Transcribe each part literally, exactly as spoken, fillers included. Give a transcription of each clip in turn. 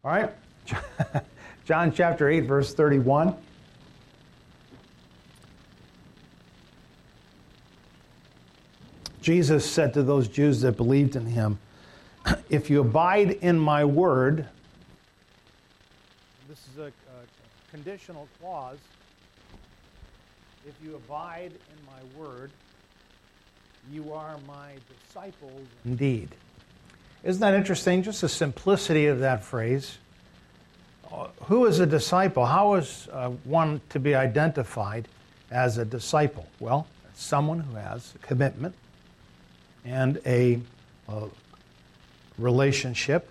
All right, John chapter eight, verse thirty-one. Jesus said to those Jews that believed in him, if you abide in my word, this is a, a conditional clause, if you abide in my word, you are my disciples indeed. Isn't that interesting? Just the simplicity of that phrase. Uh, who is a disciple? How is uh, one to be identified as a disciple? Well, it's someone who has a commitment and a uh, relationship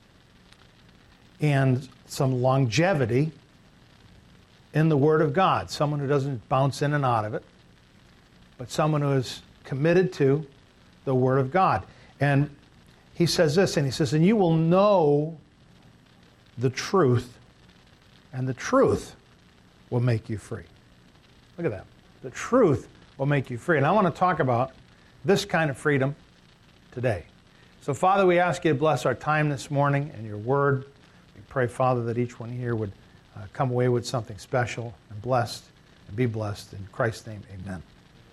and some longevity in the Word of God. Someone who doesn't bounce in and out of it, but someone who is committed to the Word of God. And he says this, and he says, and you will know the truth, and the truth will make you free. Look at that. The truth will make you free. And I want to talk about this kind of freedom today. So, Father, we ask you to bless our time this morning and your word. We pray, Father, that each one here would uh, come away with something special and blessed and be blessed. In Christ's name, amen.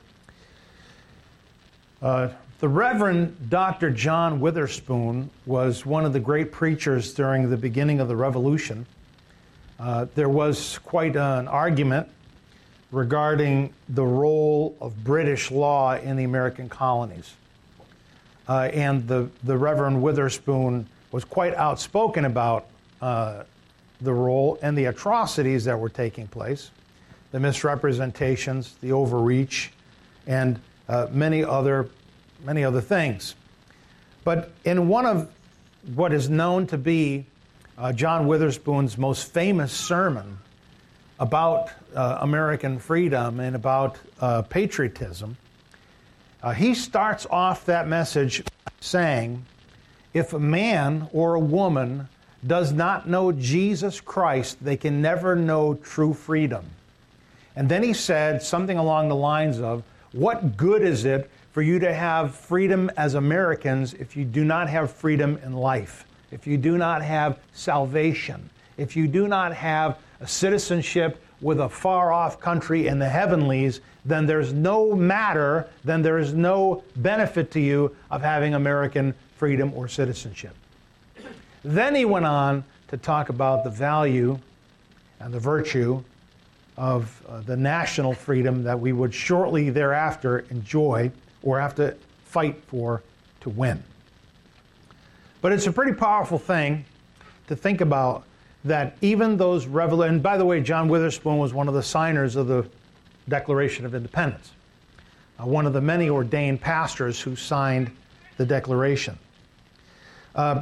Uh, the Reverend Doctor John Witherspoon was one of the great preachers during the beginning of the Revolution. Uh, there was quite an argument regarding the role of British law in the American colonies. Uh, and the, the Reverend Witherspoon was quite outspoken about uh, the role and the atrocities that were taking place, the misrepresentations, the overreach, and uh, many other many other things. But in one of what is known to be uh, John Witherspoon's most famous sermon about uh, American freedom and about uh, patriotism, uh, he starts off that message saying, if a man or a woman does not know Jesus Christ, they can never know true freedom. And then he said something along the lines of, what good is it for you to have freedom as Americans if you do not have freedom in life, if you do not have salvation, if you do not have a citizenship with a far-off country in the heavenlies, then there's no matter, then there is no benefit to you of having American freedom or citizenship. Then he went on to talk about the value and the virtue of uh, the national freedom that we would shortly thereafter enjoy or have to fight for to win. But it's a pretty powerful thing to think about that even those revolutions, and by the way, John Witherspoon was one of the signers of the Declaration of Independence, uh, one of the many ordained pastors who signed the Declaration. Uh,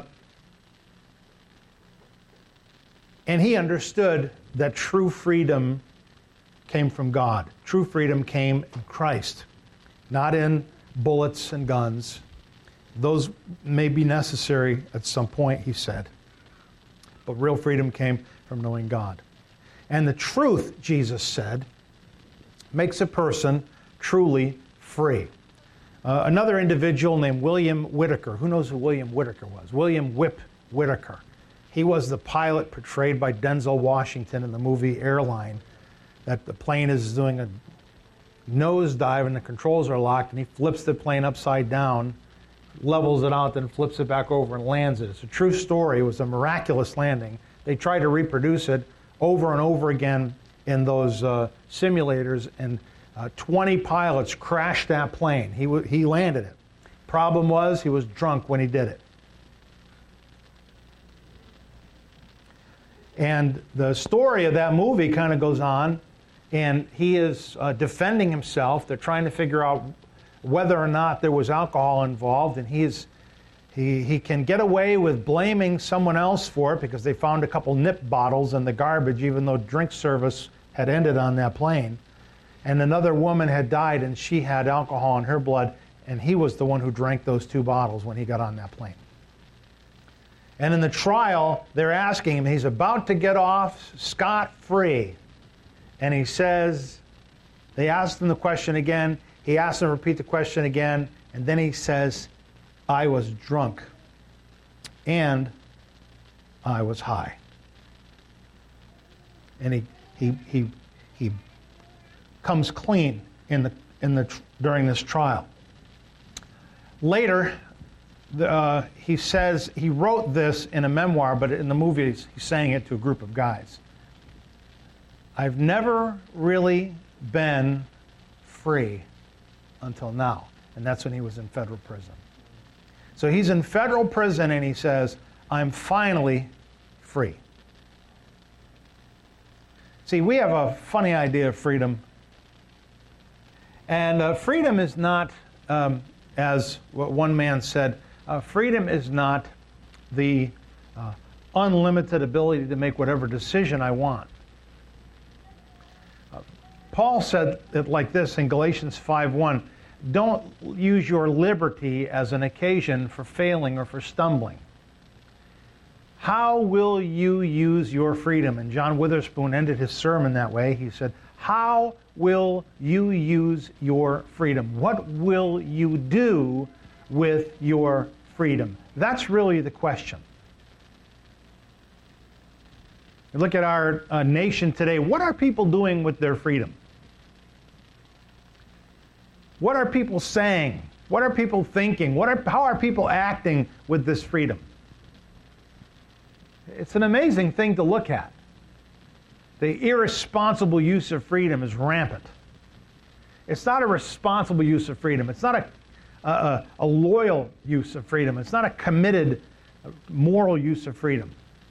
and he understood that true freedom came from God. True freedom came in Christ, not in bullets and guns. Those may be necessary at some point, he said. But real freedom came from knowing God. And the truth, Jesus said, makes a person truly free. Uh, another individual named William Whitaker. Who knows who William Whitaker was? William Whip Whitaker. He was the pilot portrayed by Denzel Washington in the movie Airline, that the plane is doing a nosedive and the controls are locked, and he flips the plane upside down, levels it out, then flips it back over and lands it. It's a true story. It was a miraculous landing. They tried to reproduce it over and over again in those uh, simulators, and uh, twenty pilots crashed that plane. He, w- he landed it. Problem was, he was drunk when he did it. And the story of that movie kind of goes on, and he is uh, defending himself. They're trying to figure out whether or not there was alcohol involved, and he is he he can get away with blaming someone else for it because they found a couple nip bottles in the garbage, even though drink service had ended on that plane. And another woman had died, and she had alcohol in her blood, and he was the one who drank those two bottles when he got on that plane. And in the trial, they're asking him, he's about to get off scot-free. And he says, they asked him the question again, he asked them to repeat the question again, and then he says, I was drunk. And I was high. And he he he he comes clean in the in the during this trial. Later, the, uh, he says he wrote this in a memoir, but in the movies he's saying it to a group of guys. I've never really been free until now, and that's when he was in federal prison. So he's in federal prison, and he says, "I'm finally free." See, we have a funny idea of freedom. And uh, freedom is not, um, as what one man said, uh, freedom is not the uh, unlimited ability to make whatever decision I want. Uh, Paul said it like this in Galatians five one, "Don't use your liberty as an occasion for failing or for stumbling." How will you use your freedom? And John Witherspoon ended his sermon that way. He said, how will you use your freedom? What will you do with your freedom? That's really the question. You look at our uh, nation today. What are people doing with their freedom? What are people saying? What are people thinking? What are, how are people acting with this freedom? It's an amazing thing to look at. The irresponsible use of freedom is rampant. It's not a responsible use of freedom. It's not a, a, a loyal use of freedom. It's not a committed, moral use of freedom.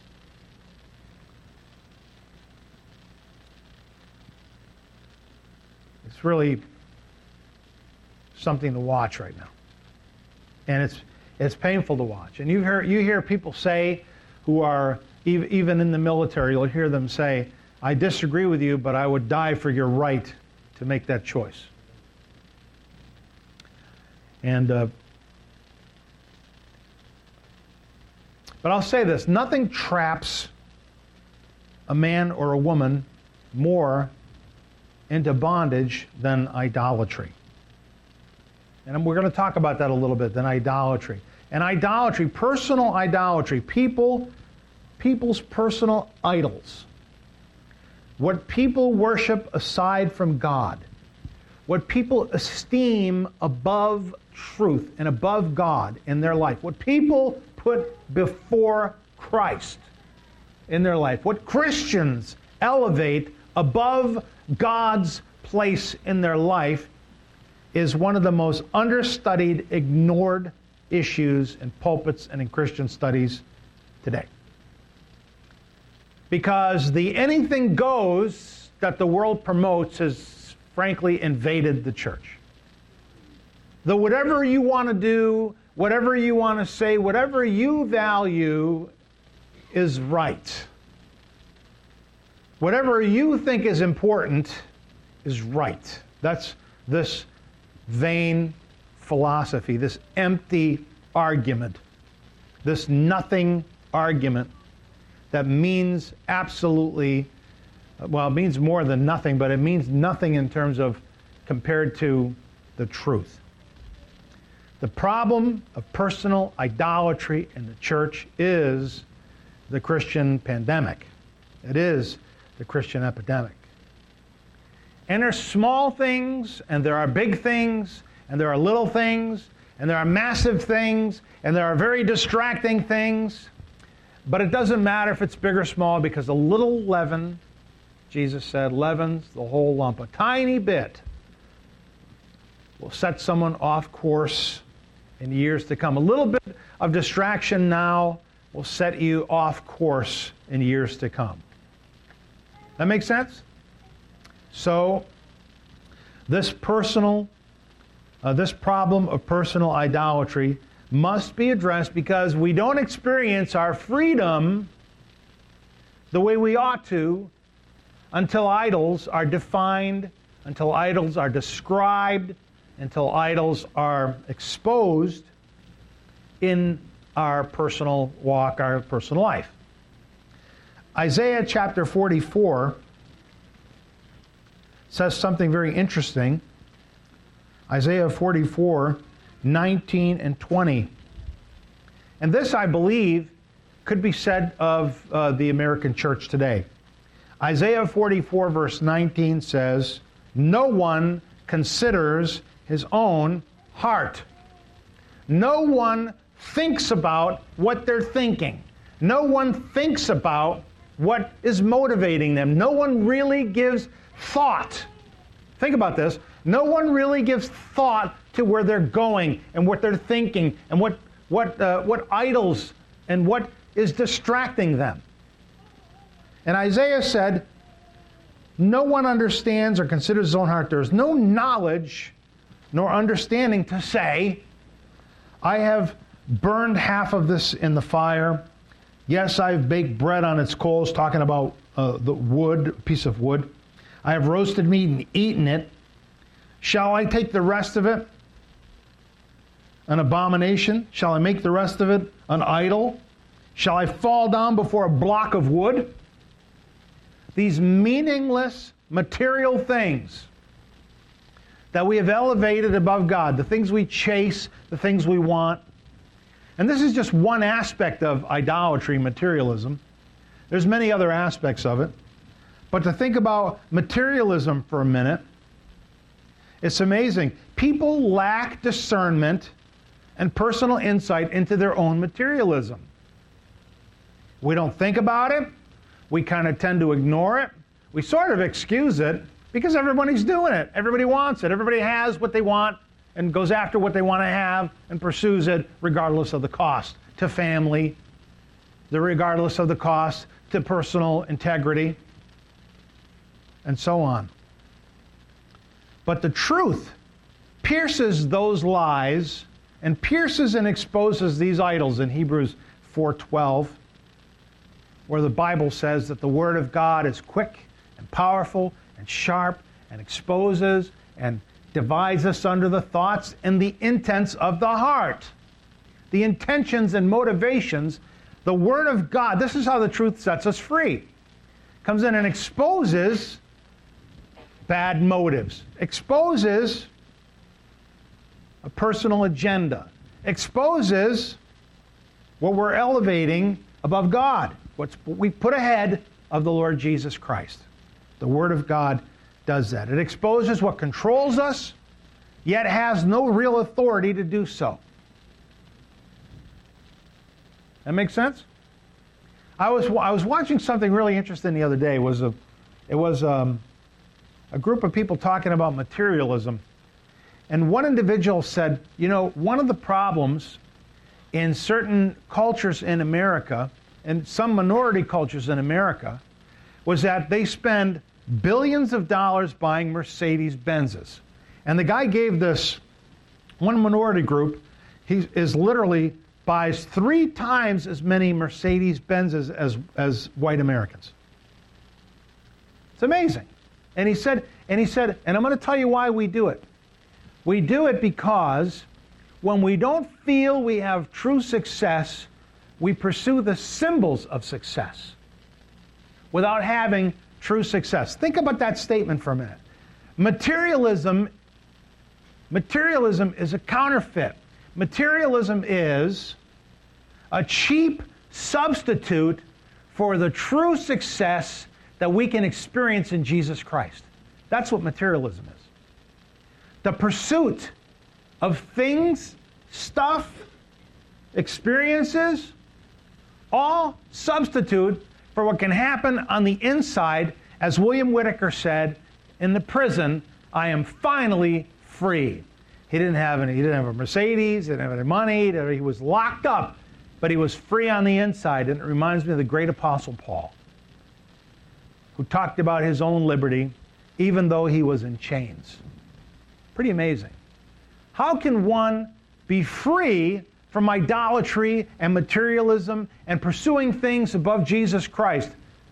It's really something to watch right now. And it's it's painful to watch. And you hear, you hear people say, who are even in the military, you'll hear them say, I disagree with you, but I would die for your right to make that choice. And, uh, but I'll say this, nothing traps a man or a woman more into bondage than idolatry. And we're going to talk about that a little bit, than idolatry. And idolatry, personal idolatry, people, people's personal idols. What people worship aside from God. What people esteem above truth and above God in their life. What people put before Christ in their life. What Christians elevate above God's place in their life is one of the most understudied, ignored issues in pulpits and in Christian studies today. Because the anything goes that the world promotes has frankly invaded the church. The whatever you want to do, whatever you want to say, whatever you value is right. Whatever you think is important is right. That's this vain philosophy, this empty argument, this nothing argument that means absolutely, well, it means more than nothing, but it means nothing in terms of compared to the truth. The problem of personal idolatry in the church is the Christian pandemic. It is the Christian epidemic. And there's small things, and there are big things, and there are little things, and there are massive things, and there are very distracting things. But it doesn't matter if it's big or small, because a little leaven, Jesus said, leavens the whole lump. A tiny bit will set someone off course in years to come. A little bit of distraction now will set you off course in years to come. That makes sense? So, this personal, uh, this problem of personal idolatry must be addressed, because we don't experience our freedom the way we ought to until idols are defined, until idols are described, until idols are exposed in our personal walk, our personal life. Isaiah chapter forty-four says something very interesting. Isaiah forty-four, nineteen and twenty. And this, I believe, could be said of uh, the American church today. Isaiah forty-four verse nineteen says, "No one considers his own heart." No one thinks about what they're thinking. No one thinks about what is motivating them. No one really gives thought. Think about this. No one really gives thought to where they're going and what they're thinking and what what uh, what idols and what is distracting them. And Isaiah said, no one understands or considers his own heart. There is no knowledge nor understanding to say, I have burned half of this in the fire. Yes, I've baked bread on its coals, talking about uh, the wood, piece of wood. I have roasted meat and eaten it. Shall I take the rest of it an abomination? Shall I make the rest of it an idol? Shall I fall down before a block of wood? These meaningless material things that we have elevated above God, the things we chase, the things we want. And this is just one aspect of idolatry, materialism. There's many other aspects of it. But to think about materialism for a minute, it's amazing. People lack discernment and personal insight into their own materialism. We don't think about it. We kind of tend to ignore it. We sort of excuse it because everybody's doing it. Everybody wants it. Everybody has what they want and goes after what they want to have and pursues it regardless of the cost to family, the regardless of the cost to personal integrity, and so on. But the truth pierces those lies and pierces and exposes these idols in Hebrews four twelve, where the Bible says that the Word of God is quick and powerful and sharp and exposes and divides us under the thoughts and the intents of the heart. The intentions and motivations, the Word of God, this is how the truth sets us free. Comes in and exposes bad motives, exposes a personal agenda, exposes what we're elevating above God, what's, what we put ahead of the Lord Jesus Christ. The Word of God does that. It exposes what controls us, yet has no real authority to do so. That makes sense? I was I was watching something really interesting the other day. It was a it was um, a group of people talking about materialism, and one individual said, you know, one of the problems in certain cultures in America, and some minority cultures in America, was that they spend billions of dollars buying Mercedes-Benzes. And the guy gave this one minority group, he is literally buys three times as many Mercedes-Benzes as, as white Americans. It's amazing. And he said, and he said, and I'm going to tell you why we do it. We do it because when we don't feel we have true success, we pursue the symbols of success without having true success. Think about that statement for a minute. Materialism, materialism is a counterfeit. Materialism is a cheap substitute for the true success that we can experience in Jesus Christ. That's what materialism is. The pursuit of things, stuff, experiences, all substitute for what can happen on the inside. As William Whitaker said, in the prison, I am finally free. He didn't have any, he didn't have a Mercedes, he didn't have any money, he was locked up, but he was free on the inside. And it reminds me of the great Apostle Paul, who talked about his own liberty, even though he was in chains. Pretty amazing. How can one be free from idolatry and materialism and pursuing things above Jesus Christ?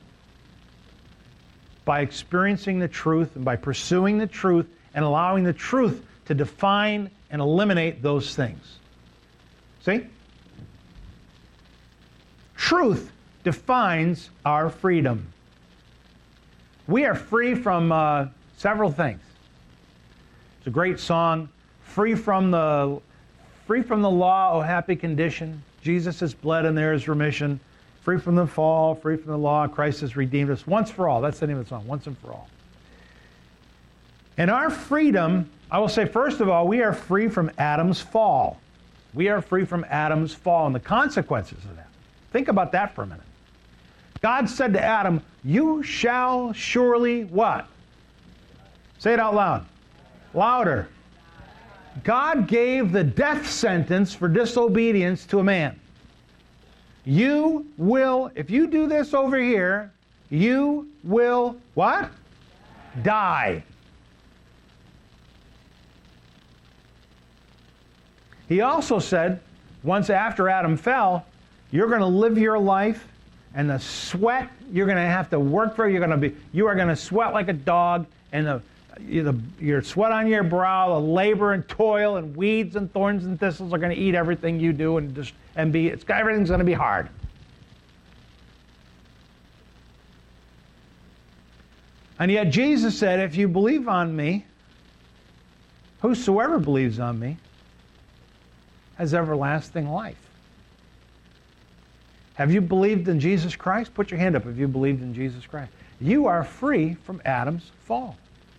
By experiencing the truth and by pursuing the truth and allowing the truth to define and eliminate those things. See? Truth defines our freedom. We are free from uh, several things. It's a great song, free from the free from the law, O happy condition. Jesus has bled and there is remission. Free from the fall, free from the law, Christ has redeemed us once for all. That's the name of the song, Once and for All. And our freedom, I will say, first of all, we are free from Adam's fall. We are free from Adam's fall and the consequences of that. Think about that for a minute. God said to Adam, you shall surely what? Say it out loud. Louder. God gave the death sentence for disobedience to a man. You will, if you do this over here, you will what? Die. He also said, once after Adam fell, you're going to live your life, and the sweat you're going to have to work for, you're going to be, you are going to sweat like a dog, and the, the your sweat on your brow, the labor and toil and weeds and thorns and thistles are going to eat everything you do, and just and be it's everything's going to be hard. And yet Jesus said, if you believe on me, whosoever believes on me has everlasting life. Have you believed in Jesus Christ? Put your hand up if you believed in Jesus Christ. You are free from Adam's fall.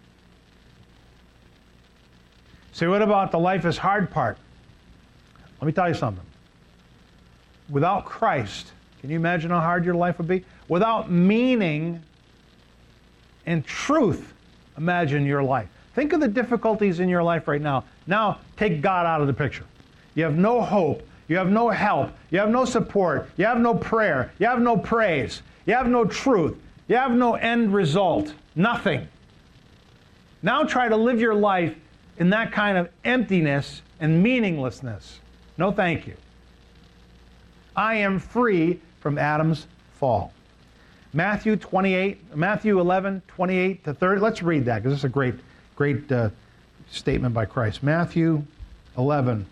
So what about the life is hard part? Let me tell you something. Without Christ, can you imagine how hard your life would be? Without meaning and truth, imagine your life. Think of the difficulties in your life right now. Now, take God out of the picture. You have no hope. You have no help. You have no support. You have no prayer. You have no praise. You have no truth. You have no end result. Nothing. Now try to live your life in that kind of emptiness and meaninglessness. No thank you. I am free from Adam's fall. Matthew twenty-eight, Matthew eleven, twenty-eight to thirty. Let's read that because this is a great, great uh, statement by Christ. Matthew eleven.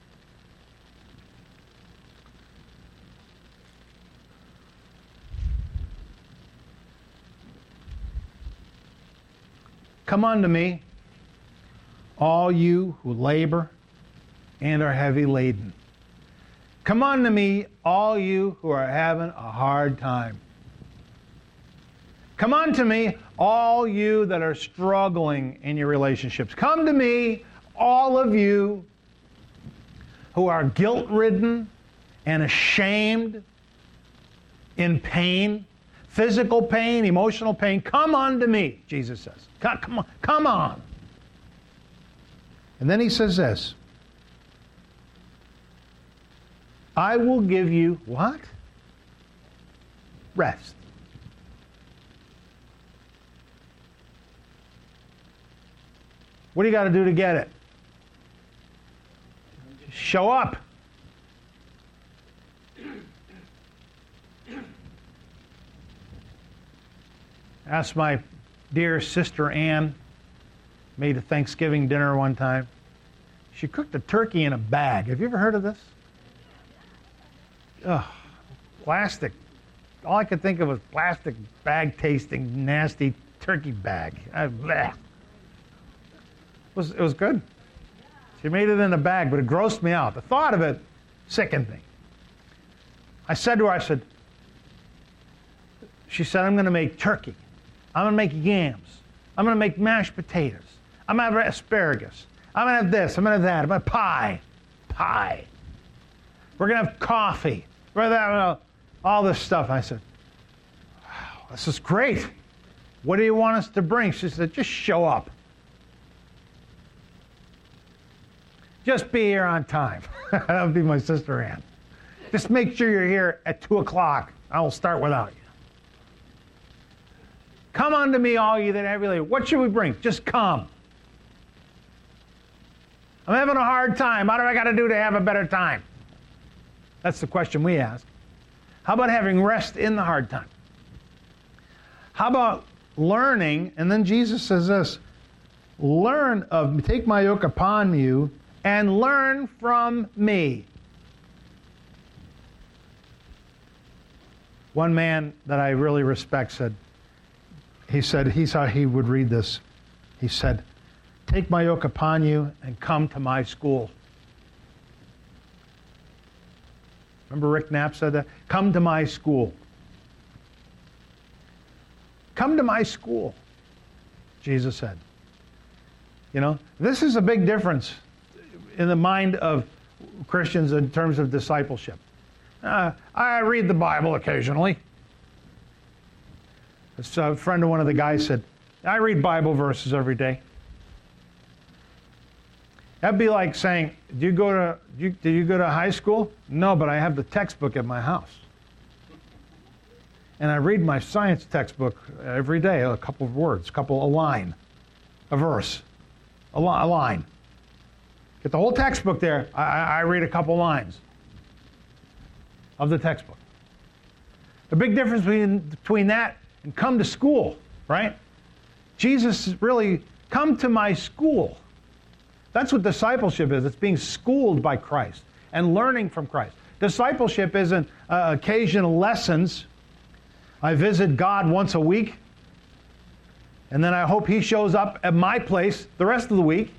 Come unto me, all you who labor and are heavy laden. Come unto me, all you who are having a hard time. Come unto me, all you that are struggling in your relationships. Come to me, all of you who are guilt-ridden and ashamed, in pain, physical pain, emotional pain. Come unto me, Jesus says. Come on, come on. And then he says this. I will give you what? Rest. What do you got to do to get it? Show up. Asked my dear sister Ann, made a Thanksgiving dinner one time. She cooked a turkey in a bag. Have you ever heard of this? Ugh, plastic. All I could think of was plastic bag tasting, nasty turkey bag. I, bleh. It was, it was good. She made it in a bag, but it grossed me out. The thought of it sickened me. I said to her, I said, she said, I'm going to make turkey. I'm going to make yams. I'm going to make mashed potatoes. I'm going to have asparagus. I'm going to have this. I'm going to have that. I'm going to have pie. Pie. We're going to have coffee. We're going to have all this stuff. I said, wow, this is great. What do you want us to bring? She said, just show up. Just be here on time. That would be my sister Ann. Just make sure you're here at two o'clock. I will start without you. Come unto me, all you that are heavy laden. What should we bring? Just come. I'm having a hard time. What do I got to do to have a better time? That's the question we ask. How about having rest in the hard time? How about learning, and then Jesus says this, learn of me, take my yoke upon you, and learn from me. One man that I really respect said, he said, he's how he would read this. He said, take my yoke upon you and come to my school. Remember Rick Knapp said that? Come to my school. Come to my school, Jesus said. You know, this is a big difference in the mind of Christians in terms of discipleship. Uh, I read the Bible occasionally. So a friend of one of the guys said, I read Bible verses every day. That'd be like saying, do you go to, do you, did you go to high school? No, but I have the textbook at my house. And I read my science textbook every day, a couple of words, a couple, a line, a verse, a, li- a line. Get the whole textbook there, I, I read a couple lines of the textbook. The big difference between, between that and come to school, right? Jesus really, come to my school. That's what discipleship is. It's being schooled by Christ and learning from Christ. Discipleship isn't uh, occasional lessons. I visit God once a week, and then I hope He shows up at my place the rest of the week.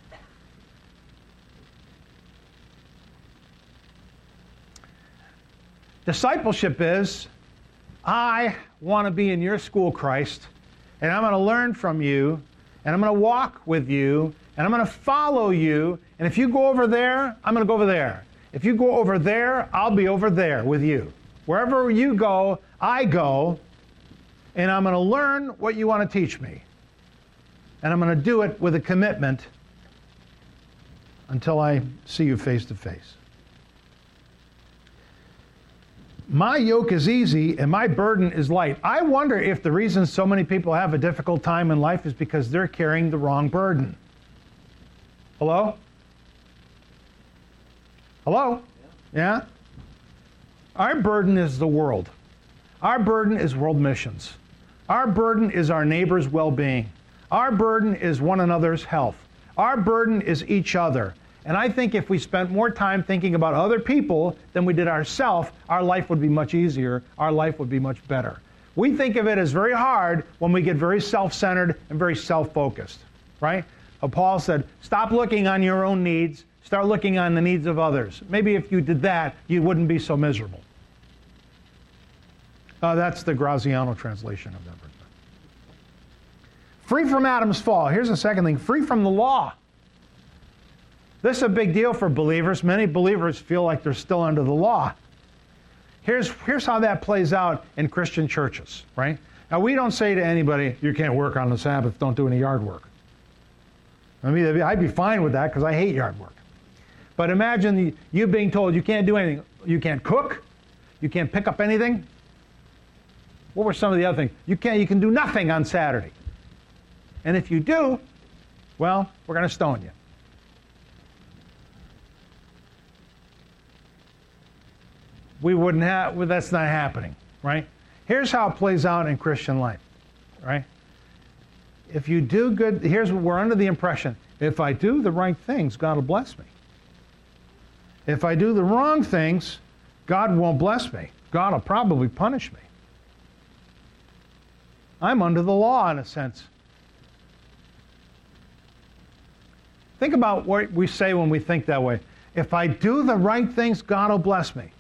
Discipleship is, I want to be in your school, Christ, and I'm going to learn from you, and I'm going to walk with you, and I'm going to follow you, and if you go over there, I'm going to go over there. If you go over there, I'll be over there with you. Wherever you go, I go, and I'm going to learn what you want to teach me. And I'm going to do it with a commitment until I see you face to face. My yoke is easy and my burden is light. I wonder if the reason so many people have a difficult time in life is because they're carrying the wrong burden. Hello? Hello? Yeah? Our burden is the world. Our burden is world missions. Our burden is our neighbor's well-being. Our burden is one another's health. Our burden is each other. And I think if we spent more time thinking about other people than we did ourselves, our life would be much easier. Our life would be much better. We think of it as very hard when we get very self-centered and very self-focused, right? Uh, Paul said, stop looking on your own needs. Start looking on the needs of others. Maybe if you did that, you wouldn't be so miserable. Uh, that's the Graziano translation of that verse. Free from Adam's fall. Here's the second thing. Free from the law. This is a big deal for believers. Many believers feel like they're still under the law. Here's, here's how that plays out in Christian churches, right? Now, we don't say to anybody, you can't work on the Sabbath, don't do any yard work. I mean, I'd be fine with that because I hate yard work. But imagine you being told you can't do anything. You can't cook. You can't pick up anything. What were some of the other things? You can't, you can do nothing on Saturday. And if you do, well, we're going to stone you. We wouldn't have, well, that's not happening, right? Here's how it plays out in Christian life, right? If you do good, here's what we're under the impression. If I do the right things, God will bless me. If I do the wrong things, God won't bless me. God will probably punish me. I'm under the law in a sense. Think about what we say when we think that way. If I do the right things, God will bless me.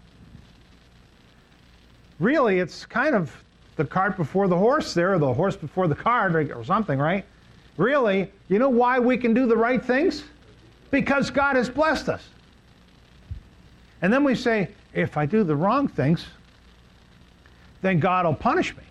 Really, it's kind of the cart before the horse there, or the horse before the cart, or, or something, right? Really, you know why we can do the right things? Because God has blessed us. And then we say, if I do the wrong things, then God will punish me.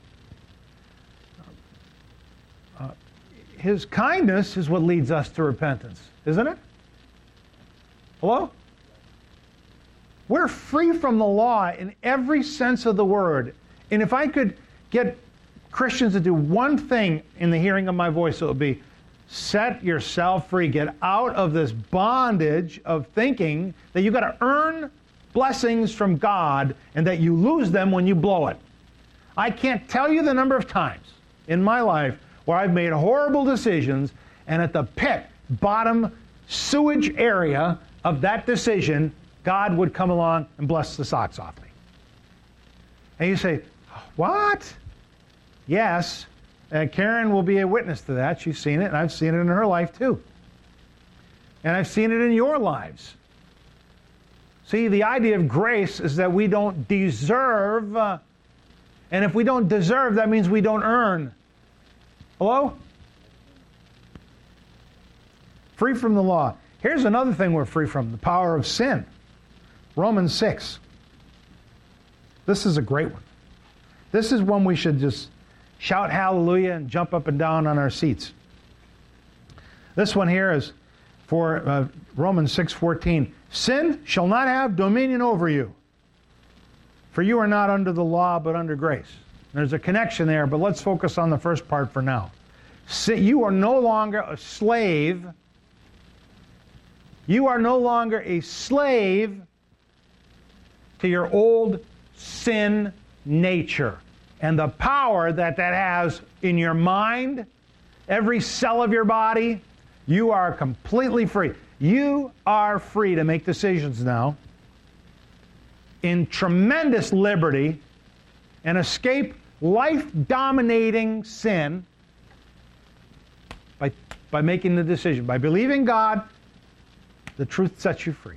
Uh, his kindness is what leads us to repentance, isn't it? Hello? We're free from the law in every sense of the word. And if I could get Christians to do one thing in the hearing of my voice, it would be set yourself free. Get out of this bondage of thinking that you've got to earn blessings from God and that you lose them when you blow it. I can't tell you the number of times in my life where I've made horrible decisions, and at the pit, bottom, sewage area of that decision, God would come along and bless the socks off me. And you say, what? Yes. And Karen will be a witness to that. She's seen it, and I've seen it in her life too. And I've seen it in your lives. See, the idea of grace is that we don't deserve, uh, and if we don't deserve, that means we don't earn. Hello? Free from the law. Here's another thing we're free from, the power of sin. Romans six. This is a great one. This is one we should just shout hallelujah and jump up and down on our seats. This one here is for uh, Romans six fourteen. Sin shall not have dominion over you, for you are not under the law but under grace. There's a connection there, but let's focus on the first part for now. Sin, you are no longer a slave. You are no longer a slave to your old sin nature and the power that that has in your mind, every cell of your body. You are completely free. You are free to make decisions now in tremendous liberty and escape life-dominating sin by, by making the decision. By believing God, the truth sets you free.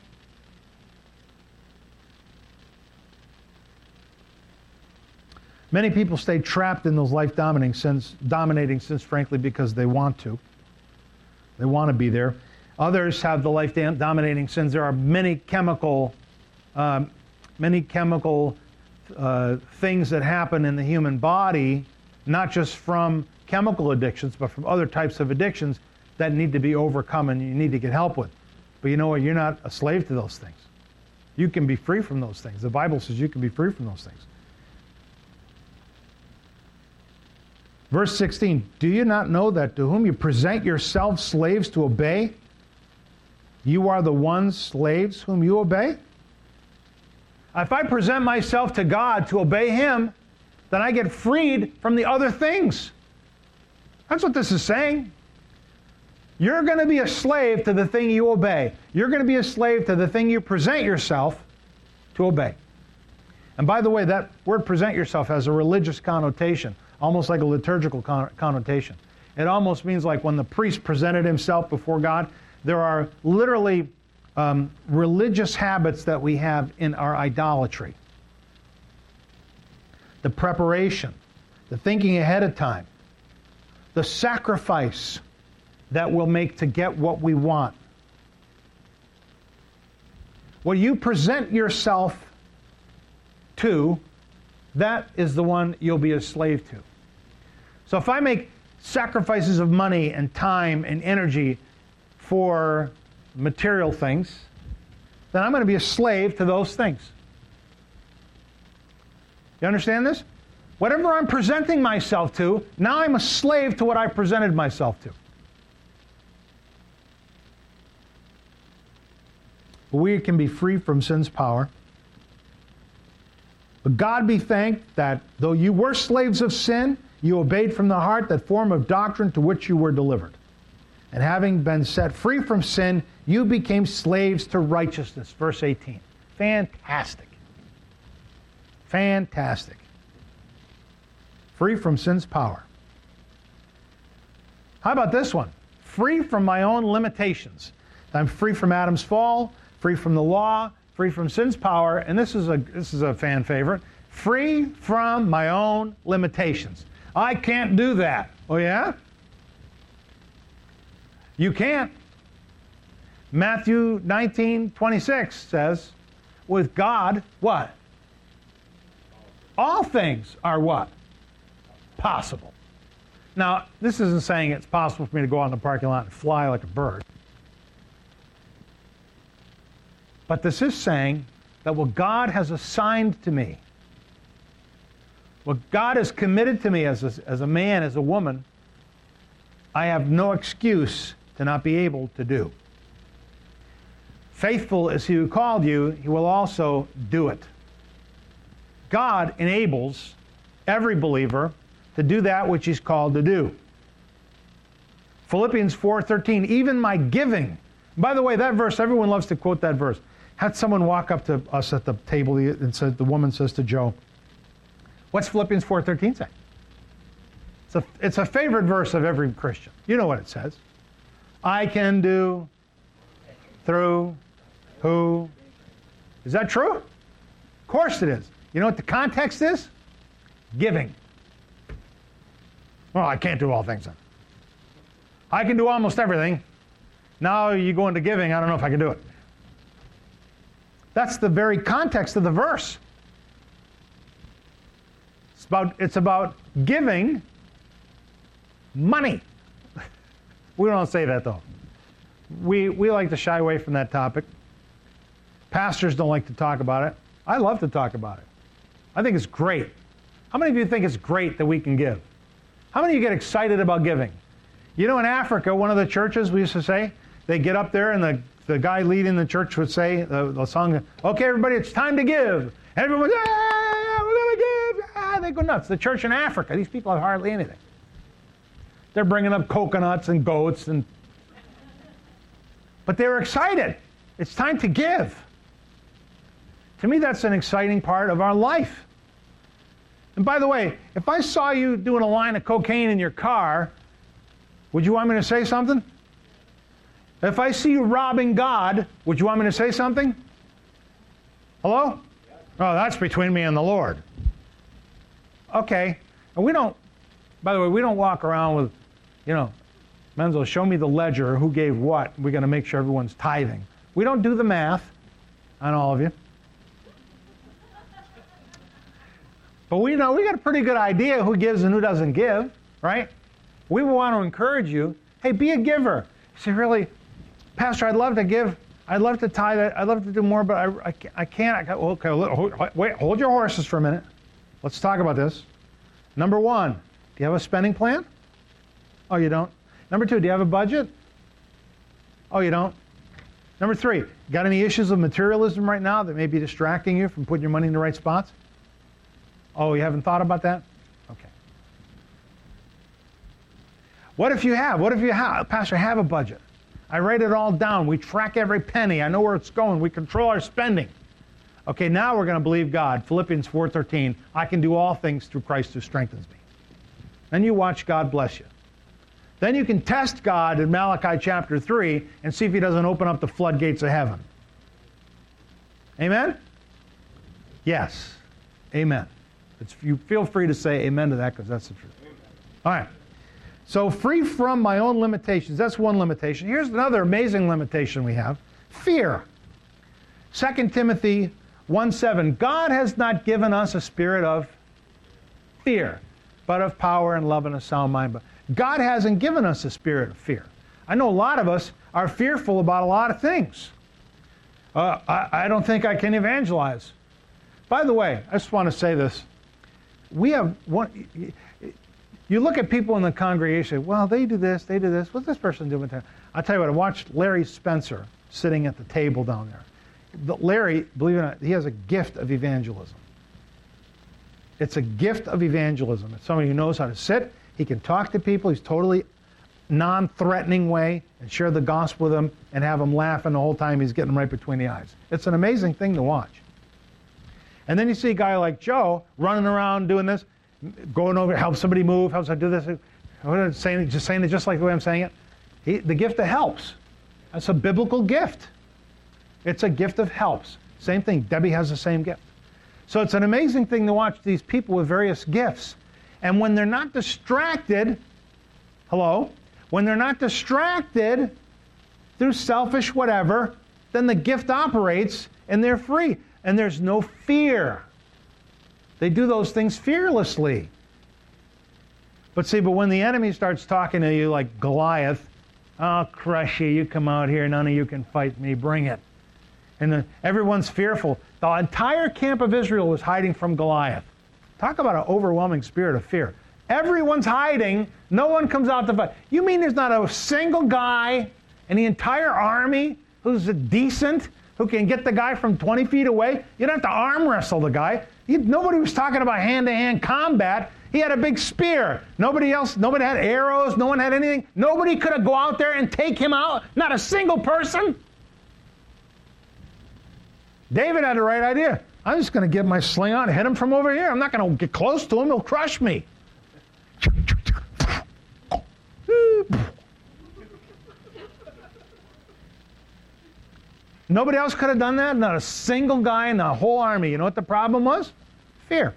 Many people stay trapped in those life-dominating sins, dominating sins, frankly, because they want to. They want to be there. Others have the life-dominating sins. There are many chemical, um, many chemical uh, things that happen in the human body, not just from chemical addictions, but from other types of addictions that need to be overcome and you need to get help with. But you know what? You're not a slave to those things. You can be free from those things. The Bible says you can be free from those things. Verse sixteen, do you not know that to whom you present yourselves slaves to obey, you are the ones slaves whom you obey? If I present myself to God to obey Him, then I get freed from the other things. That's what this is saying. You're going to be a slave to the thing you obey. You're going to be a slave to the thing you present yourself to obey. And by the way, that word present yourself has a religious connotation, almost like a liturgical con- connotation. It almost means like when the priest presented himself before God. There are literally um, religious habits that we have in our idolatry. The preparation, the thinking ahead of time, the sacrifice that we'll make to get what we want. What you present yourself to, that is the one you'll be a slave to. So if I make sacrifices of money and time and energy for material things, then I'm going to be a slave to those things. You understand this? Whatever I'm presenting myself to, now I'm a slave to what I presented myself to. But we can be free from sin's power. But God be thanked that though you were slaves of sin, you obeyed from the heart that form of doctrine to which you were delivered. And having been set free from sin, you became slaves to righteousness. Verse eighteen. Fantastic. Fantastic. Free from sin's power. How about this one? Free from my own limitations. I'm free from Adam's fall, free from the law, free from sin's power, and this is a this is a fan favorite. Free from my own limitations. I can't do that. Oh yeah? You can't. Matthew nineteen twenty-six says, with God, what? All things are what? Possible. Now, this isn't saying it's possible for me to go out in the parking lot and fly like a bird. But this is saying that what God has assigned to me, what God has committed to me as a, as a man, as a woman, I have no excuse to not be able to do. Faithful is he who called you, he will also do it. God enables every believer to do that which he's called to do. Philippians four thirteen, even my giving. By the way, that verse, everyone loves to quote that verse. Had someone walk up to us at the table and said, the woman says to Joe, what's Philippians four thirteen say? It's a, it's a favorite verse of every Christian. You know what it says. I can do through who Is that true? Of course it is. You know what the context is? Giving. Well, I can't do all things. I can do almost everything. Now you go into giving, I don't know if I can do it. That's the very context of the verse. It's about, it's about giving money. We don't say that, though. We, we like to shy away from that topic. Pastors don't like to talk about it. I love to talk about it. I think it's great. How many of you think it's great that we can give? How many of you get excited about giving? You know, in Africa, one of the churches, we used to say, they get up there and the, the guy leading the church would say, the, the song, okay, everybody, it's time to give. And everyone's, ah, we're going to give. Ah, they go nuts. The church in Africa, these people have hardly anything. They're bringing up coconuts and goats, and but they were excited. It's time to give. To me, that's an exciting part of our life. And by the way, if I saw you doing a line of cocaine in your car, would you want me to say something? If I see you robbing God, would you want me to say something? Hello? Oh, that's between me and the Lord. Okay. And we don't, by the way, we don't walk around with, you know, Menzo, show me the ledger, who gave what. We're going to make sure everyone's tithing. We don't do the math on all of you. But we know we got a pretty good idea who gives and who doesn't give, right? We want to encourage you. Hey, be a giver. You say, really, Pastor, I'd love to give. I'd love to tithe. I'd love to do more, but I, I, I can't. I can't. Okay, hold, wait, hold your horses for a minute. Let's talk about this. Number one, do you have a spending plan? Oh, you don't? Number two, do you have a budget? Oh, you don't? Number three, got any issues of materialism right now that may be distracting you from putting your money in the right spots? Oh, you haven't thought about that? Okay. What if you have? What if you have? Pastor, I have a budget. I write it all down. We track every penny. I know where it's going. We control our spending. Okay, now we're going to believe God. Philippians four thirteen, I can do all things through Christ who strengthens me. Then you watch God bless you. Then you can test God in Malachi chapter three and see if he doesn't open up the floodgates of heaven. Amen? Yes. Amen. It's, you feel free to say amen to that because that's the truth. Amen. All right. So free from my own limitations. That's one limitation. Here's another amazing limitation we have. Fear. Second Timothy one seven. God has not given us a spirit of fear, but of power and love and a sound mind. But God hasn't given us a spirit of fear. I know a lot of us are fearful about a lot of things. Uh, I, I don't think I can evangelize. By the way, I just want to say this. We have one. You look at people in the congregation, well, they do this, they do this. What's this person doing? I'll tell you what, I watched Larry Spencer sitting at the table down there. But Larry, believe it or not, he has a gift of evangelism. It's a gift of evangelism. It's somebody who knows how to sit. He can talk to people. He's totally non-threatening way and share the gospel with them and have them laughing the whole time he's getting them right between the eyes. It's an amazing thing to watch. And then you see a guy like Joe running around doing this, going over, help somebody move, help somebody do this, saying, just saying it just like the way I'm saying it. He, the gift of helps. That's a biblical gift. It's a gift of helps. Same thing. Debbie has the same gift. So it's an amazing thing to watch these people with various gifts. And when they're not distracted, hello, when they're not distracted through selfish whatever, then the gift operates and they're free. And there's no fear. They do those things fearlessly. But see, but when the enemy starts talking to you like Goliath, I'll crush you, you come out here, none of you can fight me, bring it. And the, everyone's fearful. The entire camp of Israel was hiding from Goliath. Talk about an overwhelming spirit of fear. Everyone's hiding, no one comes out to fight. You mean there's not a single guy in the entire army who's decent, who can get the guy from twenty feet away? You don't have to arm wrestle the guy. He, nobody was talking about hand-to-hand combat. He had a big spear. Nobody else, nobody had arrows, no one had anything. Nobody could have go out there and take him out. Not a single person. David had the right idea. I'm just going to get my sling out and hit him from over here. I'm not going to get close to him. He'll crush me. Nobody else could have done that? Not a single guy in the whole army. You know what the problem was? Fear.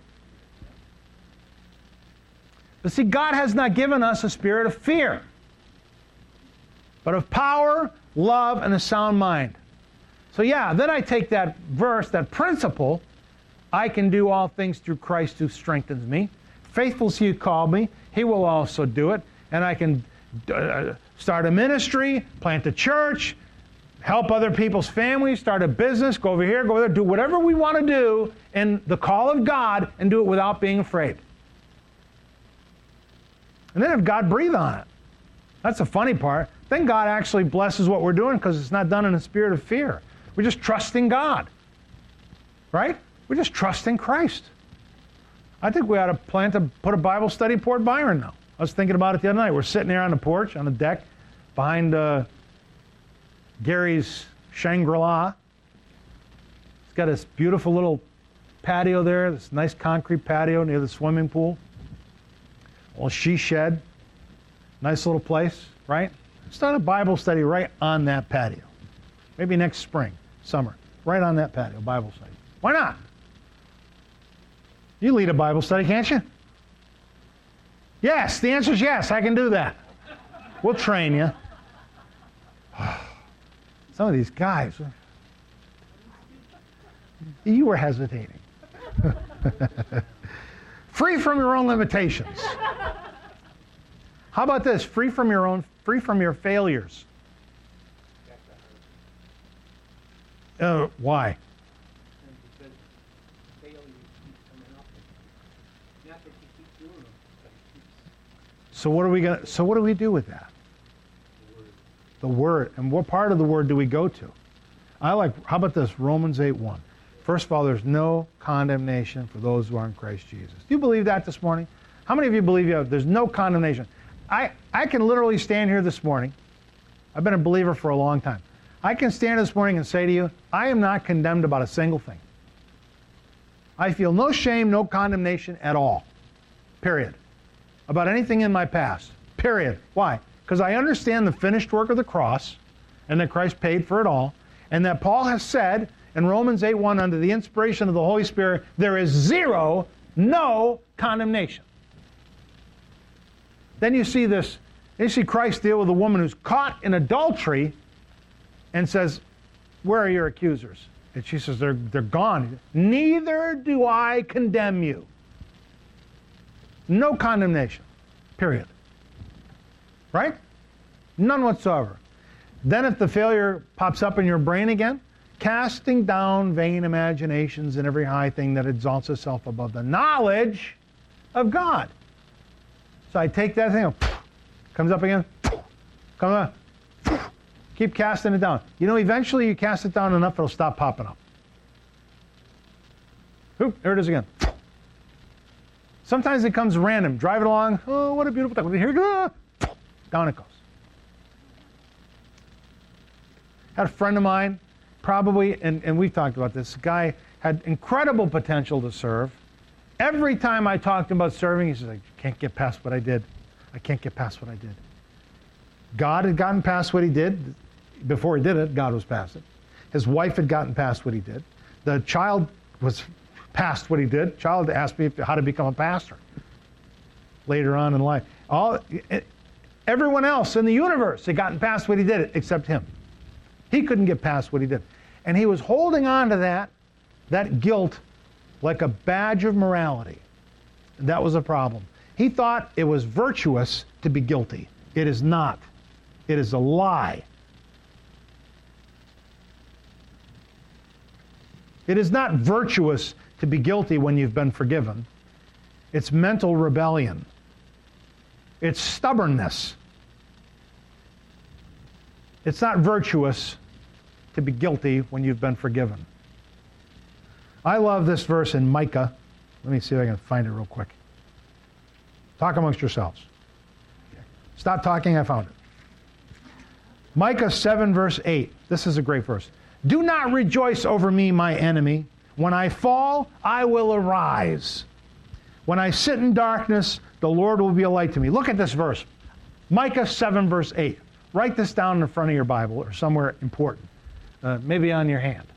But see, God has not given us a spirit of fear, but of power, love, and a sound mind. So yeah, then I take that verse, that principle, I can do all things through Christ who strengthens me. Faithful is he who called me, he will also do it. And I can uh, start a ministry, plant a church, help other people's families, start a business, go over here, go over there, do whatever we want to do in the call of God and do it without being afraid. And then if God breathes on it, that's the funny part, then God actually blesses what we're doing because it's not done in a spirit of fear. We're just trusting God, right? We're just trusting Christ. I think we ought to plan to put a Bible study in Port Byron now. I was thinking about it the other night. We're sitting there on the porch, on the deck, behind uh, Gary's Shangri-La. It's got this beautiful little patio there, this nice concrete patio near the swimming pool. Well, she shed. Nice little place, right? Start a Bible study right on that patio. Maybe next spring, summer, right on that patio, Bible study. Why not? You lead a Bible study, can't you? Yes, the answer is yes, I can do that. We'll train you. Some of these guys, you were hesitating. Free from your own limitations. How about this? Free from your own, free from your failures. Uh, why? So what are we going? So what do we do with that? The word. And what part of the word do we go to? I like. How about this? Romans eight one. First of all, there's no condemnation for those who are in Christ Jesus. Do you believe that this morning? How many of you believe you have, there's no condemnation? I, I can literally stand here this morning. I've been a believer for a long time. I can stand this morning and say to you, I am not condemned about a single thing. I feel no shame, no condemnation at all. Period. About anything in my past. Period. Why? Because I understand the finished work of the cross and that Christ paid for it all, and that Paul has said in Romans eight one, under the inspiration of the Holy Spirit, there is zero, no condemnation. Then you see this, you see Christ deal with a woman who's caught in adultery and says, where are your accusers? And she says, they're, they're gone. Neither do I condemn you. No condemnation, period. Right? None whatsoever. Then if the failure pops up in your brain again, casting down vain imaginations and every high thing that exalts itself above the knowledge of God. So I take that thing, comes up again, comes up, keep casting it down. You know, eventually you cast it down enough, it'll stop popping up. Oop, there it is again. Sometimes it comes random. Drive it along, oh, what a beautiful thing. Here it goes. Down it goes. Had a friend of mine, probably, and, and we've talked about this, guy had incredible potential to serve. Every time I talked about serving, he says, I can't get past what I did. I can't get past what I did. God had gotten past what he did. Before he did it, God was past it. His wife had gotten past what he did. The child was past what he did. Child asked me how to become a pastor later on in life. All, everyone else in the universe had gotten past what he did, except him. He couldn't get past what he did. And he was holding on to that, that guilt, like a badge of morality. And that was a problem. He thought it was virtuous to be guilty. It is not. It is a lie. It is not virtuous to be guilty when you've been forgiven. It's mental rebellion. It's stubbornness. It's not virtuous to be guilty when you've been forgiven. I love this verse in Micah. Let me see if I can find it real quick. Talk amongst yourselves. Stop talking, I found it. Micah seven, verse eight. This is a great verse. Do not rejoice over me, my enemy. When I fall, I will arise. When I sit in darkness, the Lord will be a light to me. Look at this verse. Micah seven, verse eight. Write this down in the front of your Bible or somewhere important. uh, maybe on your hand.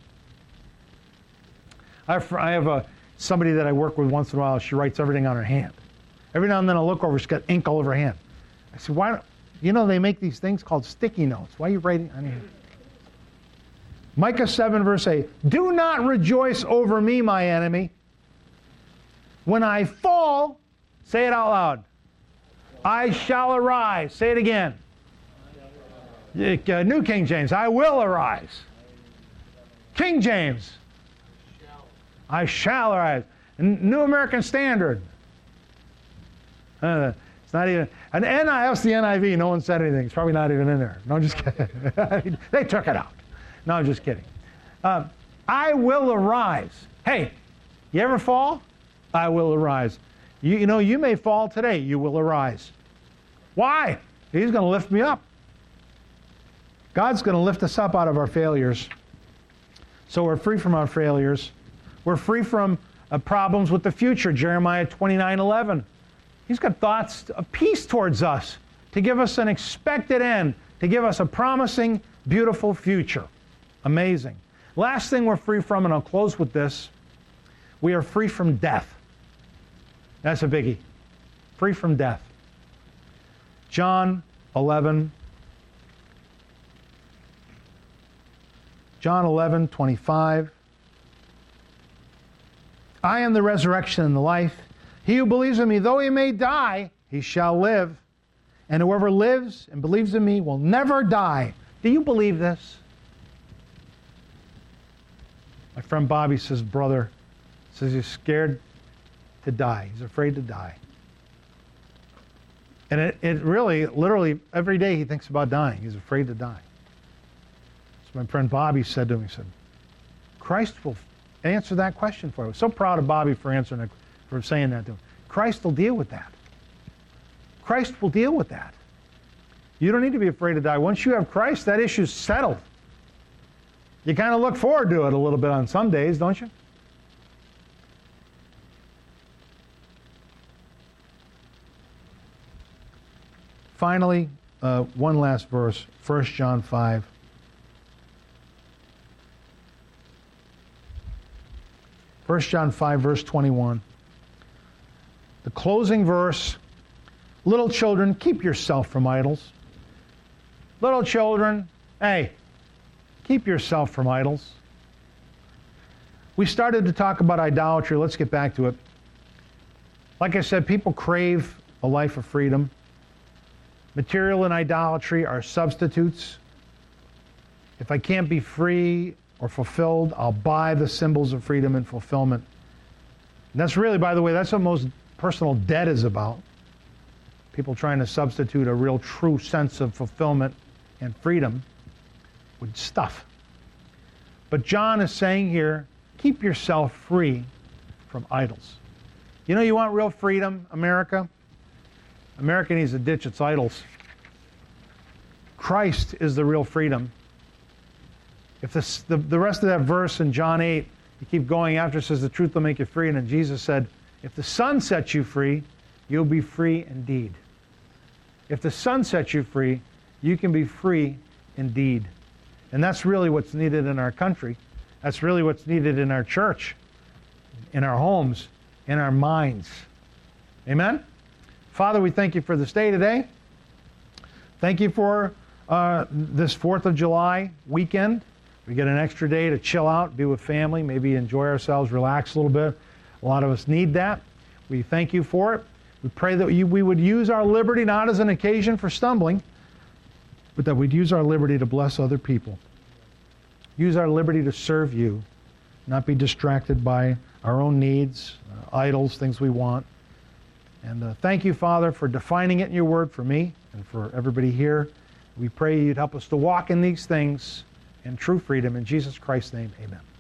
I have, I have a, somebody that I work with once in a while. She writes everything on her hand. Every now and then I look over, she's got ink all over her hand. I said, why don't, you know, they make these things called sticky notes. Why are you writing on your hand? Micah seven verse eight, do not rejoice over me, my enemy. When I fall, say it out loud, I shall arise. Say it again. Uh, New King James, I will arise. King James, I shall arise. New American Standard. Uh, it's not even, an N I, that's the N I V, no one said anything. It's probably not even in there. No, I'm just kidding. They took it out. No, I'm just kidding. Uh, I will arise. Hey, you ever fall? I will arise. You, you know, you may fall today. You will arise. Why? He's going to lift me up. God's going to lift us up out of our failures. So we're free from our failures. We're free from uh, problems with the future. Jeremiah twenty-nine eleven. He's got thoughts of peace towards us, to give us an expected end, to give us a promising, beautiful future. Amazing. Last thing we're free from, and I'll close with this, we are free from death. That's a biggie. Free from death. John eleven. John eleven twenty-five. I am the resurrection and the life. He who believes in me, though he may die, he shall live. And whoever lives and believes in me will never die. Do you believe this? My friend Bobby says, brother, says he's scared to die. He's afraid to die. And it, it really, literally, every day he thinks about dying. He's afraid to die. So my friend Bobby said to him, he said, Christ will answer that question for you. I was so proud of Bobby for answering that, for saying that to him. Christ will deal with that. Christ will deal with that. You don't need to be afraid to die. Once you have Christ, that issue's settled. You kind of look forward to it a little bit on some days, don't you? Finally, uh, one last verse, First John five. First John five, verse twenty-one. The closing verse, little children, keep yourself from idols. Little children, hey, keep yourself from idols. We started to talk about idolatry. Let's get back to it. Like I said, people crave a life of freedom. Material and idolatry are substitutes. If I can't be free or fulfilled, I'll buy the symbols of freedom and fulfillment. And that's really, by the way, that's what most personal debt is about. People trying to substitute a real true sense of fulfillment and freedom with stuff. But John is saying here, keep yourself free from idols. You know, you want real freedom, America? America needs to ditch its idols. Christ is the real freedom. If this, the, the rest of that verse in John eight, you keep going after, it says the truth will make you free, and then Jesus said, if the Son sets you free, you'll be free indeed. If the Son sets you free, you can be free indeed. And that's really what's needed in our country. That's really what's needed in our church, in our homes, in our minds. Amen? Father, we thank you for this day today. Thank you for uh, this fourth of July weekend. We get an extra day to chill out, be with family, maybe enjoy ourselves, relax a little bit. A lot of us need that. We thank you for it. We pray that you, we would use our liberty not as an occasion for stumbling, but that we'd use our liberty to bless other people. Use our liberty to serve you, not be distracted by our own needs, uh, idols, things we want. And uh, thank you, Father, for defining it in your word for me and for everybody here. We pray you'd help us to walk in these things in true freedom. In Jesus Christ's name, amen.